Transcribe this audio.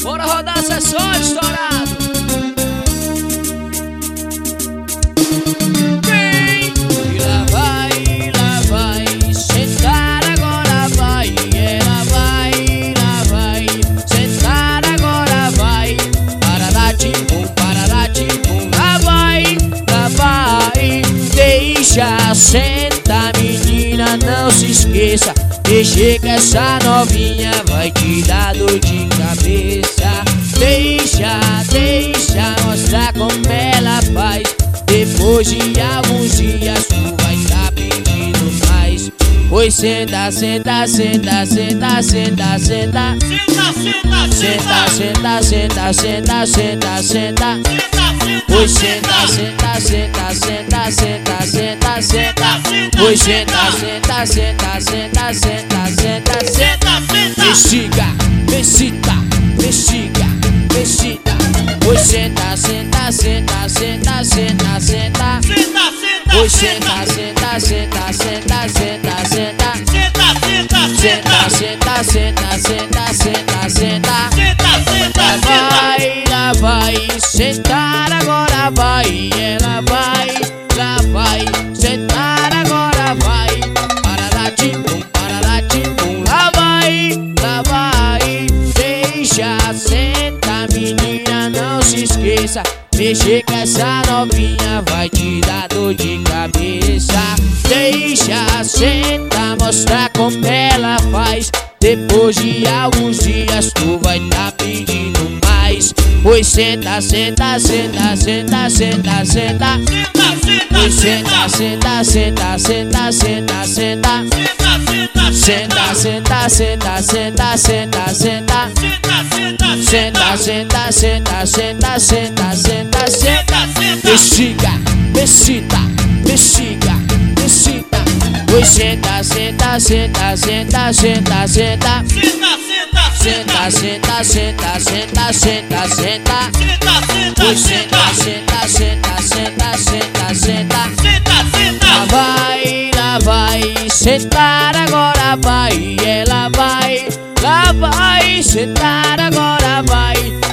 Bora rodar a sessão estourado. E lá vai, sentar agora vai. Ela vai, sentar agora vai. Parará, tim-pum, lá vai. Deixa, senta menina, não se esqueça. Deixa que essa novinha vai te dar dor de cabeça. Deixa mostrar como ela faz. Depois de alguns dias tu vai tá pedindo mais. Pois senta, senta, senta, senta, senta, senta. Senta, senta, senta, senta, senta, senta. Pois senta, senta, senta, senta, senta, senta, senta. Pois senta, senta, senta, senta, senta, senta, senta. Bexiga, bexiga, bexiga, bexiga. Pois senta, senta, senta, senta, senta, senta. Pois senta, senta, senta, senta, senta, senta. Senta, senta, senta, senta, senta, senta. Lá vai, sentar agora vai. Ela vai, sentar agora vai. Parará, tim-pum, lá vai. Deixa, senta menina, não se esqueça. Mexer com essa novinha vai te dar dor de cabeça. Deixa, senta, mostrar como ela faz. Depois de alguns dias tu vai tá pedindo mais. Pois senta, senta, senta, senta, senta, senta. Pois senta, senta, senta, senta, senta, senta. Senta, senta, senta, senta, senta, senta. Senta, senta, senta, senta, senta, senta, senta. Bexiga, bexiga, bexiga, bexiga. Pois senta, senta, senta, senta, senta, senta. Senta, senta, senta, senta, senta, senta. Pois senta, senta, senta, senta, senta, senta. Lá vai, sentar agora vai. Ela vai, sentar agora vai.